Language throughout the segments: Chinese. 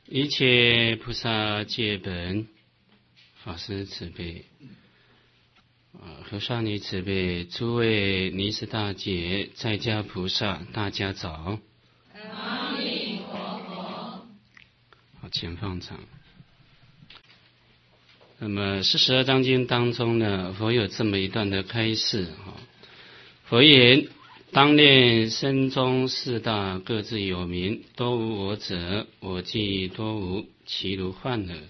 一切菩萨戒本，法师慈悲。和尚尼慈悲，诸位尼师大姐、在家菩萨，大家早。 阿弥陀佛。 好，前放长。那么42章经当中呢，佛有这么一段的开示。佛言：当念身中四大各自有名，多无我者，我既多无，其如幻耳。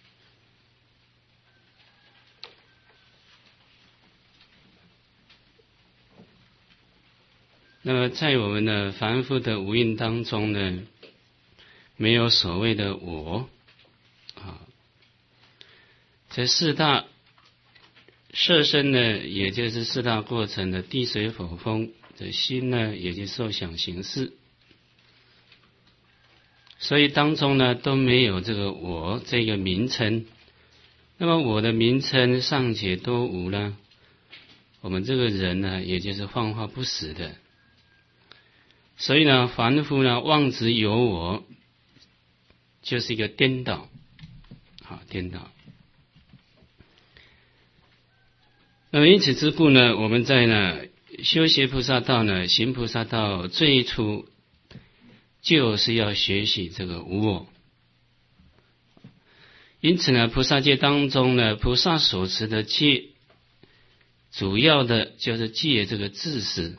那么在我们的凡夫的无蕴当中呢，没有所谓的我这四大色身呢，也就是四大过程的地水火风，这心呢，也就是受想行识，所以当中呢都没有这个我这个名称。那么我的名称尚且都无呢，我们这个人呢，也就是幻化不实的。所以呢，凡夫呢妄执有我，就是一个颠倒，颠倒。那么因此之故呢，我们在呢修习菩萨道呢，行菩萨道，最初就是要学习这个无我。因此呢，菩萨戒当中呢，菩萨所持的戒，主要的就是戒这个自私。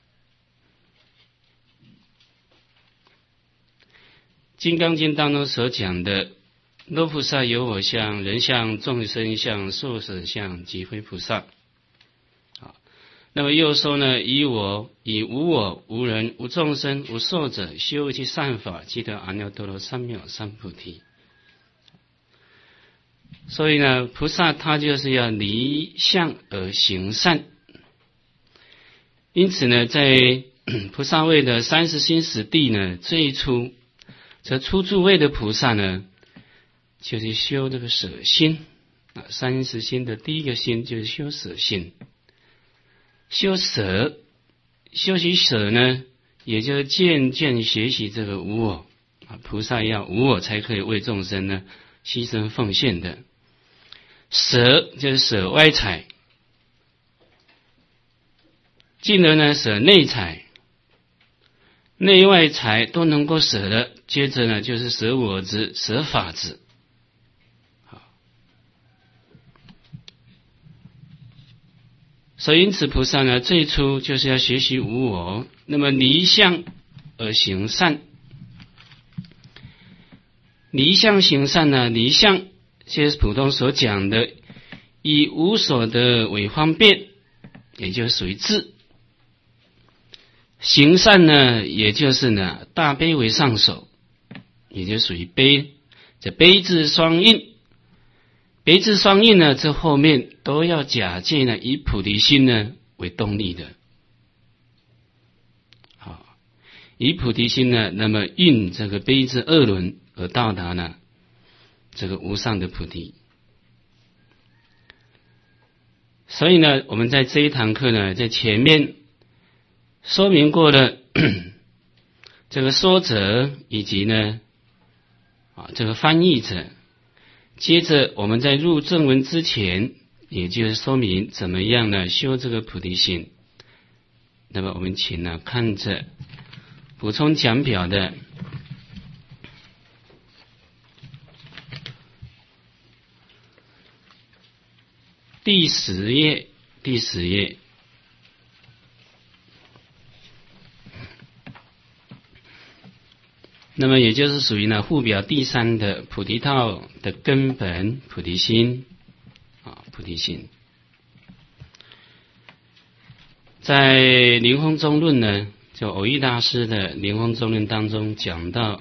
金刚经当中所讲的若菩萨有我相、人相、众生相、寿者相，即非菩萨。那么又说呢，以无我、无人、无众生、无寿者，修其善法，即得阿耨多罗三藐三菩提。所以呢，菩萨他就是要离相而行善。因此呢，在菩萨位的30心十地呢，最初这初住位的菩萨呢，就是修这个舍心30心的第一个心就是修舍心。修舍，修习舍呢，也就是渐渐学习这个无我菩萨要无我才可以为众生呢牺牲奉献的。舍就是舍外财，进而呢舍内财，内外财都能够舍了，接着呢就是舍我执、舍法执。所以因此菩萨呢，最初就是要学习无我，那么离相而行善。离相行善呢，离相就是普通所讲的以无所得为方便，也就是属于智。行善呢，也就是呢大悲为上首，也就属于悲。这悲智双运，悲智双运呢，这后面都要假借呢以菩提心呢为动力的。以菩提心呢，那么运这个悲智二轮而到达呢这个无上的菩提。所以呢，我们在这一堂课呢，在前面说明过了这个说者以及呢这个翻译者。接着我们在入正文之前，也就是说明怎么样呢修这个菩提心。那么我们请呢看着补充讲表的第10页。那么也就是属于呢附表第3的菩提道的根本菩提心菩提心。在灵峰中论呢，就藕益大师的灵峰中论当中讲到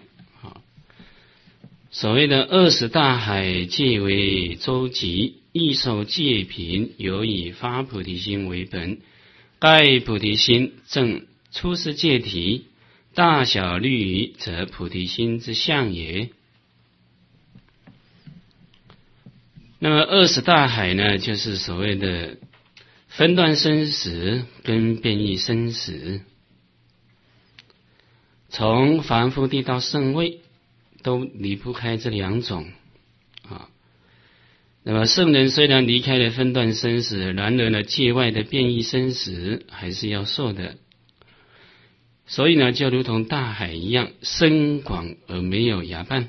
所谓的20大海皆为舟楫，亦受戒品，有以发菩提心为本，盖菩提心正出世戒体，大小律仪，则菩提心之相也。那么20大海呢，就是所谓的分段生死跟变异生死，从凡夫地到圣位， 都离不开这两种啊。那么圣人虽然离开了分段生死，然而呢，界外的变异生死还是要受的。所以呢，就如同大海一样，深广而没有涯绊，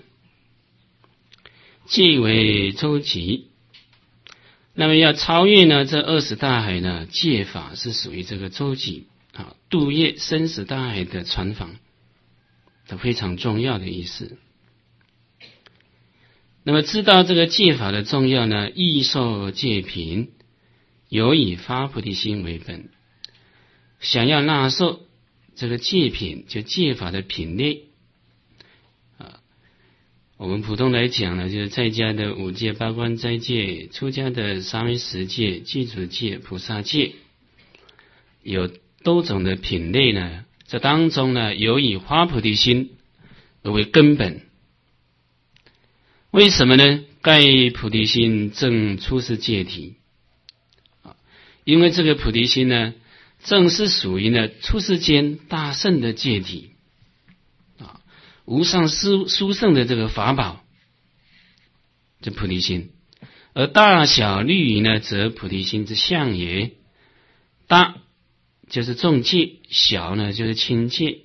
界为周集。那么要超越呢这20大海呢，戒法是属于这个周集啊，渡越生死大海的船舫的非常重要的意思。那么知道这个戒法的重要呢，易受戒品，有以发菩提心为本。想要纳受这个戒品，就戒法的品类啊，我们普通来讲呢，就是在家的5戒、8关斋戒，出家的沙弥10戒、具足戒、菩萨戒，有多种的品类呢。这当中呢，有以发菩提心而为根本。为什么呢？盖菩提心正出世戒体啊，因为这个菩提心呢，正是属于呢出世间大圣的戒体啊，无上殊胜的这个法宝，这菩提心。而大小律仪呢，则菩提心之相也。大就是重戒，小呢就是轻戒。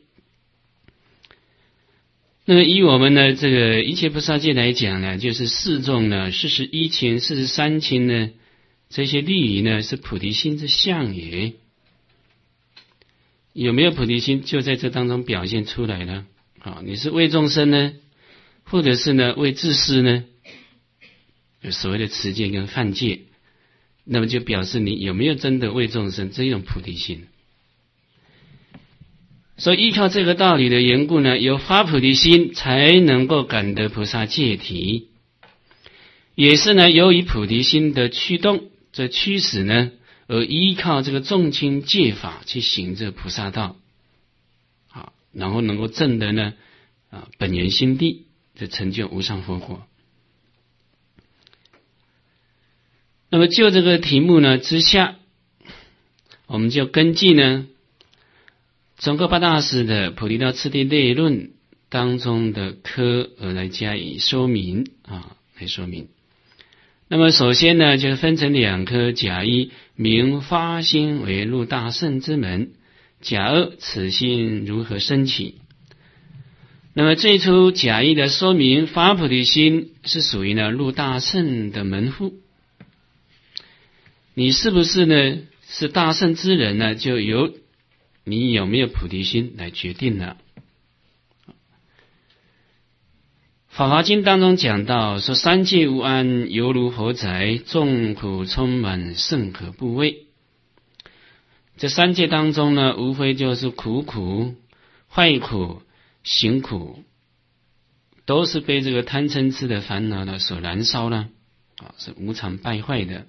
那么以我们的这个一切菩萨戒来讲呢，就是4众呢、41轻、43轻呢，这些律仪呢是菩提心之相也。有没有菩提心，就在这当中表现出来了。啊，你是为众生呢，或者是呢为自私呢，有所谓的持戒跟犯戒，那么就表示你有没有真的为众生这种菩提心。所以依靠这个道理的缘故呢，有发菩提心才能够感得菩萨戒体，也是呢由于菩提心的驱动，这驱使呢，而依靠这个重轻戒法去行这菩萨道，啊，然后能够证得呢本源心地，这成就无上佛果。那么就这个题目呢之下，我们就根据呢宗喀巴大师的《菩提道次第类论》当中的科而来加以说明啊，来说明。那么首先呢，就分成2科，甲一明发心为入大圣之门，甲2此心如何升起。那么最初甲一的说明，发菩提心是属于呢入大圣的门户。你是不是呢是大圣之人呢，就由你有没有菩提心来决定了。法华经当中讲到说，三界无安，犹如火宅，众苦充满，甚可怖畏。这3界当中呢，无非就是苦苦、坏苦、行苦，都是被这个贪嗔痴的烦恼呢所燃烧了啊，是无常败坏的。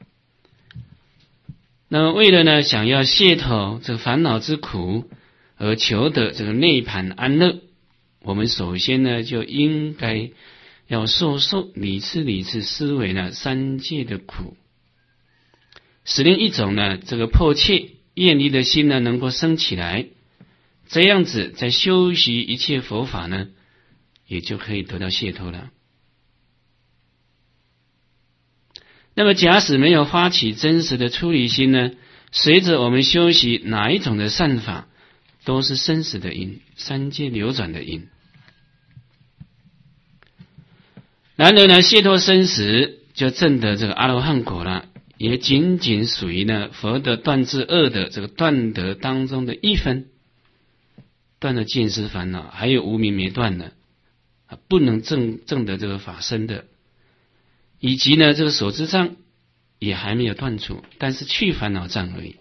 那么为了呢想要卸脱这个烦恼之苦，而求得这个内盘安乐，我们首先呢就应该要受理次思维呢3界的苦，使令一种呢这个迫切愿力的心呢能够升起来，这样子在修习一切佛法呢也就可以得到解脱了。那么假使没有发起真实的出离心呢，随着我们修习哪一种的善法，都是生死的因，3界流转的因。然而呢，解脱生死就证得这个阿罗汉果了，也仅仅属于呢佛的断至恶的这个断得当中的1分，断了见思烦恼，还有无明没断的，不能证得这个法身的，以及呢这个所知障也还没有断除，但是去烦恼障而已。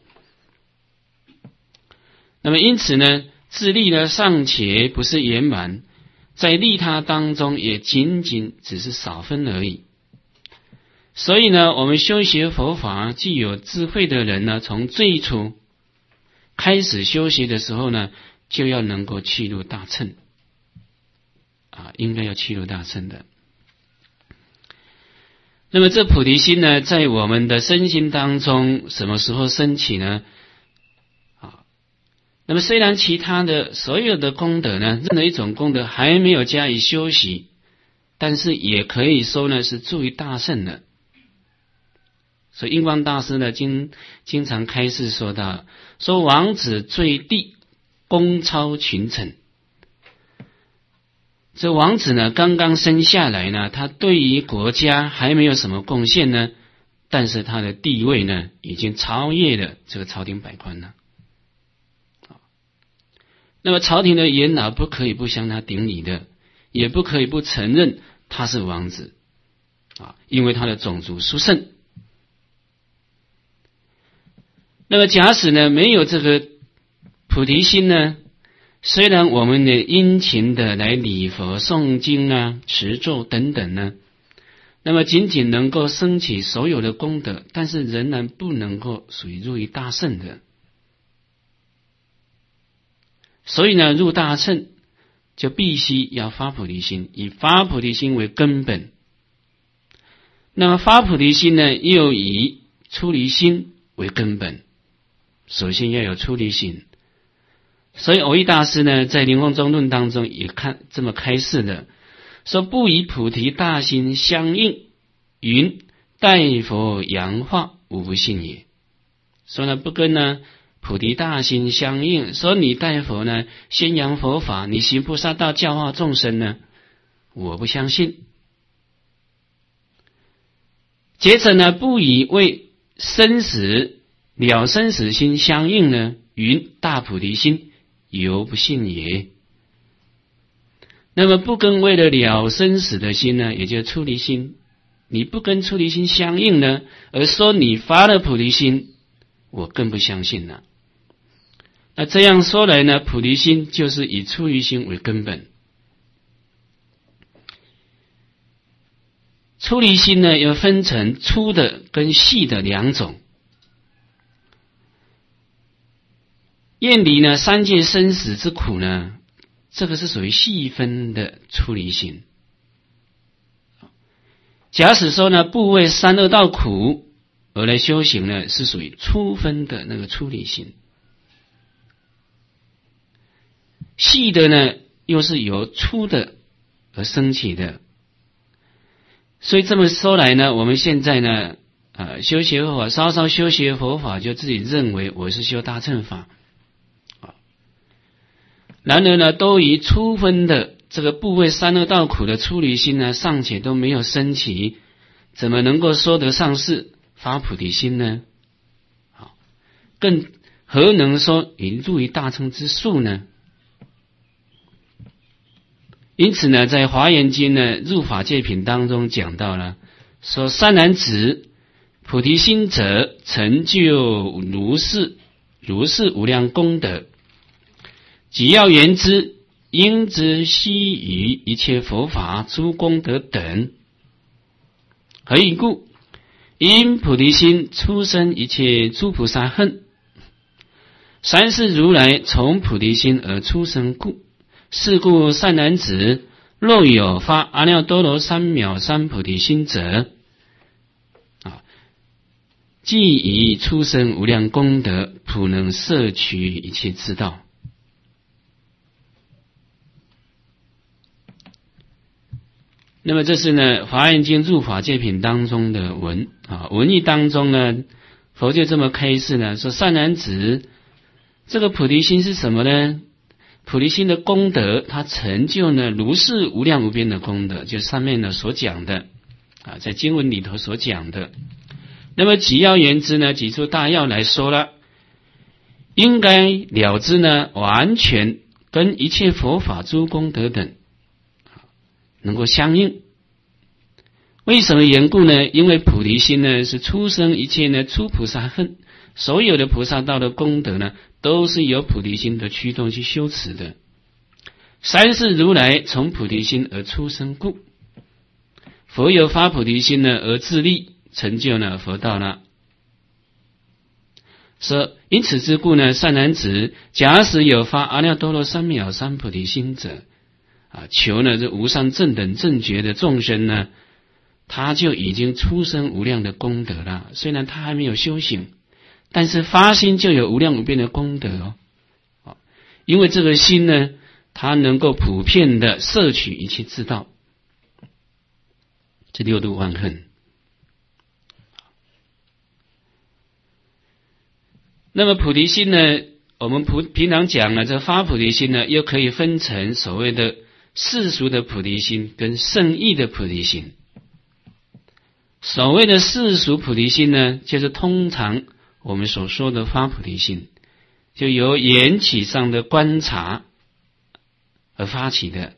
那么因此呢，自利呢尚且不是圆满，在利他当中也仅仅只是少分而已。所以呢，我们修学佛法具有智慧的人呢，从最初开始修习的时候呢，就要能够契入大乘啊，应该要契入大乘的。那么这菩提心呢，在我们的身心当中什么时候升起呢？ 那么虽然其他的所有的功德呢，任何一种功德还没有加以修习，但是也可以说呢是助于大圣的。所以印光大师呢经常开示说到，说王子坠地，功超群臣。这王子呢刚刚生下来呢，他对于国家还没有什么贡献呢，但是他的地位呢已经超越了这个朝廷百官了。那么朝廷的元老不可以不向他顶礼的，也不可以不承认他是王子因为他的种族殊胜。那么假使呢没有这个菩提心呢，虽然我们的殷勤的来礼佛诵经持咒等等呢，那么仅仅能够升起所有的功德，但是仍然不能够属于入于大圣的。所以呢，入大乘就必须要发菩提心，以发菩提心为根本。那么发菩提心呢，又以出离心为根本。首先要有出离心。所以蕅益大师呢，在《灵光中论》当中也这么开示的，说不以菩提大心相应，云待佛扬化，无不信也。说呢，不跟呢菩提大心相应，说你待佛呢宣扬佛法，你行菩萨道教化众生呢，我不相信。接着呢，不以为生死了生死心相应呢，云大菩提心，犹不信也。那么不跟为了了生死的心呢，也就是出离心，你不跟出离心相应呢，而说你发了菩提心，我更不相信了。那这样说来呢，菩提心就是以出离心为根本。出离心呢，又分成粗的跟细的两种。厌离呢三界生死之苦呢，这个是属于细分的出离心。假使说呢，不为三恶道苦而来修行呢，是属于粗分的那个出离心。细的呢，又是由粗的而升起的。所以这么说来呢，我们现在呢，修学佛法，稍稍修学佛法，就自己认为我是修大乘法，然而呢，都以粗分的这个不为三恶道苦的出离心呢，尚且都没有升起，怎么能够说得上是发菩提心呢？更何能说已入于大乘之术呢？因此呢，在华严经呢入法界品当中讲到了，说善男子，菩提心者，成就如是无量功德。即要言之，应知悉于一切佛法诸功德等。何以故？因菩提心出生一切诸菩萨恨，三世如来从菩提心而出生故。是故善男子，若有发阿耨多罗三藐三菩提心者，即以出生无量功德，普能摄取一切之道。那么这是呢华严经入法界品当中的文义当中呢，佛就这么开示呢，说善男子，这个菩提心是什么呢？菩提心的功德，它成就呢如是无量无边的功德，就是上面呢所讲的在经文里头所讲的。那么几要言之呢，几处大要来说了，应该了知呢，完全跟一切佛法诸功德等能够相应。为什么缘故呢？因为菩提心呢是出生一切呢诸菩萨恨，所有的菩萨道的功德呢，都是由菩提心的驱动去修持的。三世如来从菩提心而出生故，佛有发菩提心呢而自立成就呢佛道了。说因此之故呢，善男子，假使有发阿耨多罗三藐三菩提心者，求呢这无上正等正觉的众生呢，他就已经出生无量的功德了。虽然他还没有修行，但是发心就有无量无边的功德因为这个心呢，它能够普遍的摄取一切之道，这六度万恨。那么菩提心呢，我们平常讲呢，这发菩提心呢，又可以分成所谓的世俗的菩提心跟圣意的菩提心。所谓的世俗菩提心呢，就是通常我们所说的发菩提心，就由缘起上的观察而发起的。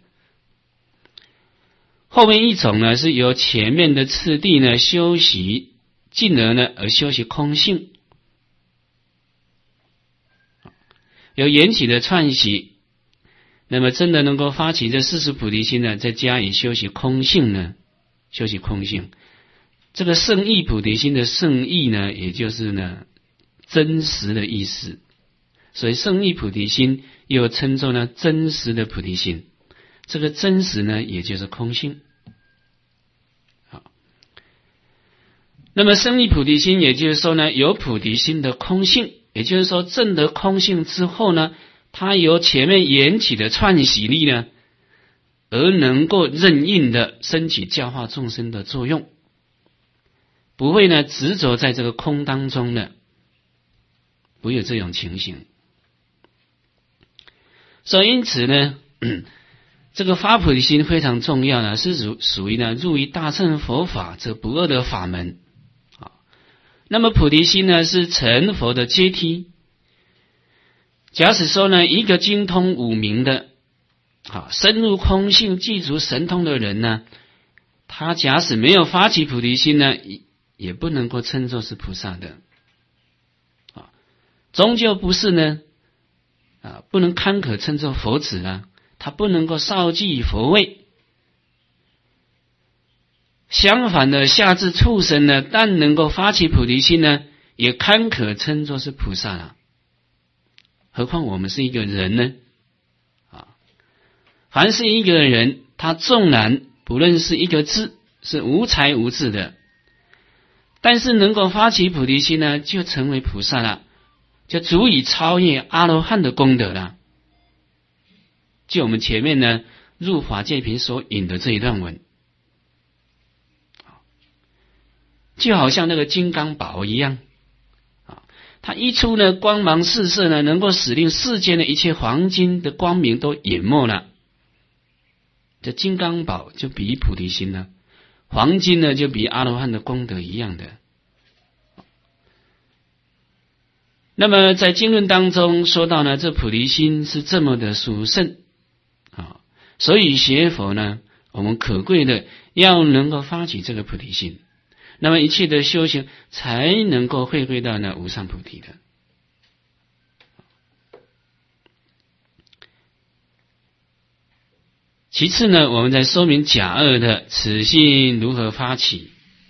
后面一种呢，是由前面的次第呢修习，进而呢而修习空性。由缘起的串习，那么真的能够发起这世俗菩提心呢，再加以修习空性呢，修习空性。这个圣意菩提心的圣意呢，也就是呢真实的意思，所以圣意菩提心又称作呢真实的菩提心。这个真实呢，也就是空性。好，那么圣意菩提心，也就是说呢，有菩提心的空性。也就是说，证得空性之后呢，它由前面缘起的串习力呢，而能够任运的升起教化众生的作用，不会呢执着在这个空当中的，不会有这种情形。所以因此呢，这个发菩提心非常重要呢，是属于呢入于大乘佛法这不二的法门。那么菩提心呢，是成佛的阶梯。假使说呢，一个精通五明的，深入空性、具足神通的人呢，他假使没有发起菩提心呢，也不能够称作是菩萨的，终究不是呢，不能堪可称作佛子啊，他不能够少具佛位。相反的，下至畜生呢，但能够发起菩提心呢，也堪可称作是菩萨了。何况我们是一个人呢？凡是一个人，他纵然不认识一个字，是无才无智的，但是能够发起菩提心呢，就成为菩萨了，就足以超越阿罗汉的功德了。就我们前面呢入法界品所引的这一段文。就好像那个金刚宝一样，它一出呢，光芒四射呢，能够使令世间的一切黄金的光明都淹没了。这金刚宝就比喻菩提心呢，黄金呢就比阿罗汉的功德一样的。那么在经论当中说到呢，这菩提心是这么的殊胜所以学佛呢，我们可贵的要能够发起这个菩提心。那么一切的修行才能够回归到那无上菩提的。其次呢，我们在说明甲二的此心如何发起。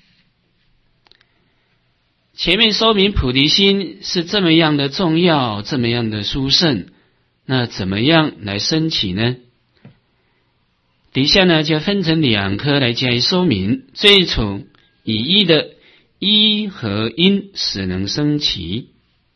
前面说明菩提心是这么样的重要，这么样的殊胜，那怎么样来升起呢？底下呢就分成两科来加以说明。最初以一的一和因使能升起，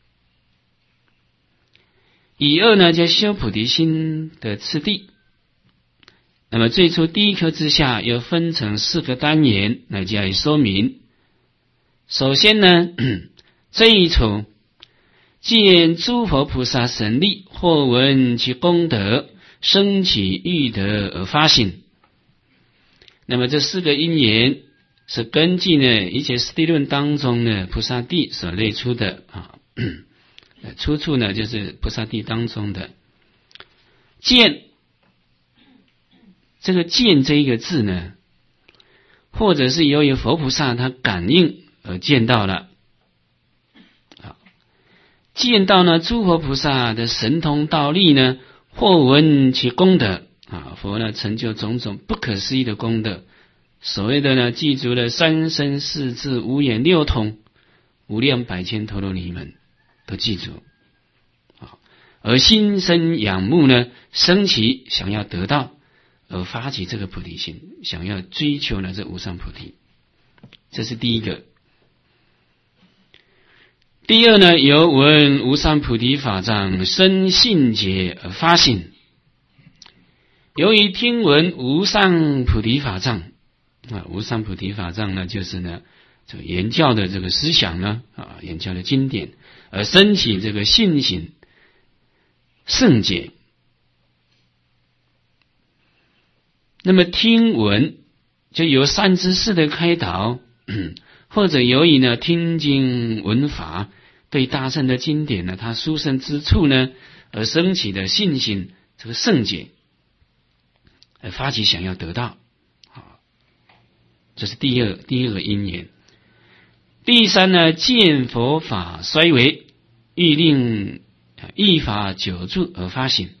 以二呢就修菩提心的次第。那么最初第一科之下又分成四个单元来加以说明。首先呢，这一处见诸佛菩萨神力，或闻其功德，升起欲得而发心。那么这四个因缘是根据呢一切实地论当中呢菩萨地所列出的出处呢就是菩萨地当中的见。这个见这一个字呢，或者是由于佛菩萨他感应而见到了，见到呢诸佛菩萨的神通道力呢，或闻其功德佛呢成就种种不可思议的功德。所谓的呢，记住了三身四智五眼六通无量百千陀罗尼门都记住而心生仰慕呢，升起想要得到，而发起这个菩提心，想要追求呢这无上菩提。这是第一个。 第二呢，由闻无上菩提法藏生信解而发心。由于听闻无上菩提法藏无上菩提法藏呢，就是呢这个言教的这个思想呢言教的经典，而升起这个信心圣解。那么听闻就由善知识的开导，或者由于呢听经闻法，对大乘的经典呢它殊胜之处呢而升起的信心这个圣解，而发起想要得到。这是第二个因缘。第三呢，见佛法衰微，欲令依法久住而发心。